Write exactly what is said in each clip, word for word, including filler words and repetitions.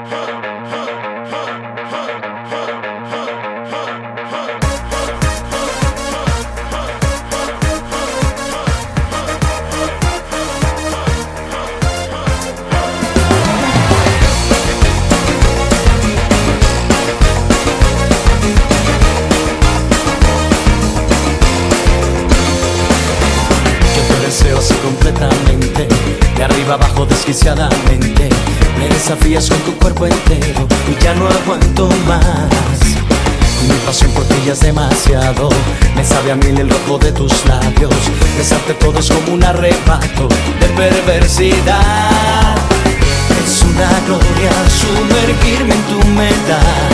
Deseo así completamente, de arriba abajo desquiciadamente. Me desafías con tu cuerpo entero y ya no aguanto más. Mi pasión por ti ya es demasiado, me sabe a mil el rojo de tus labios. Besarte todo es como un arrebato de perversidad. Es una gloria sumergirme en tu humedad.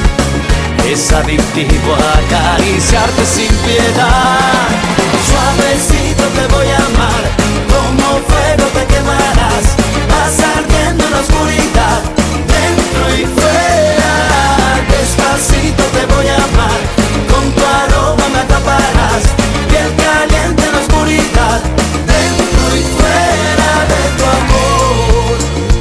Es adictivo acariciarte sin piedad. Suavecito te voy a amar, como fuego te quemarás. Vas ardiendo en la oscuridad, dentro y fuera. Despacito te voy a amar, con tu aroma me atraparás. Piel caliente en la oscuridad, dentro y fuera de tu amor.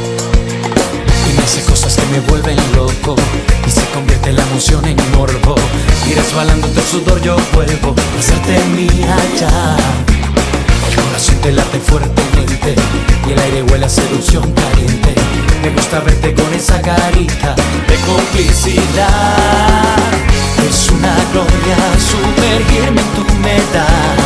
Y me hace cosas que me vuelven loco, y se convierte la emoción en morbo. Y resbalando entre el sudor yo vuelvo a hacerte mía ya. El corazón te late fuertemente y el aire huele a seducción caliente. Me gusta verte con esa carita de complicidad. Es una gloria sumergirme en tu humedad.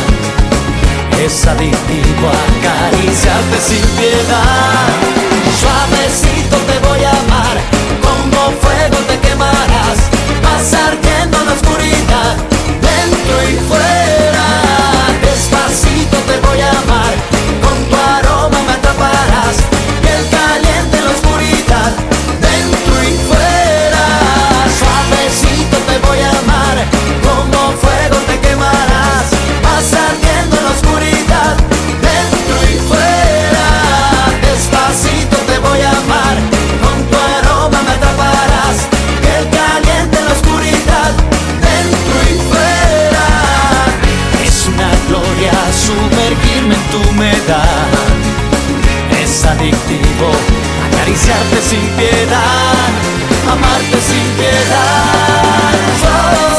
Es adictivo acariciarte sin piedad. Suavecito te voy a amar, como fuego te quemarás. Vas ardiendo en la oscuridad, dentro y fuera. Despacito te voy a amar, con tu aroma me atraparás. Piel caliente en la oscuridad, dentro y fuera. Suavecito te voy a amar, como fuego te quemarás. Vas ardiendo en la oscuridad, dentro y fuera. Despacito te voy a amar, con tu aroma me atraparás. Piel caliente en la oscuridad, dentro y fuera. Es una gloria sumergirme en tu humedad. Es adictivo acariciarte sin piedad, amarte sin piedad. Oh,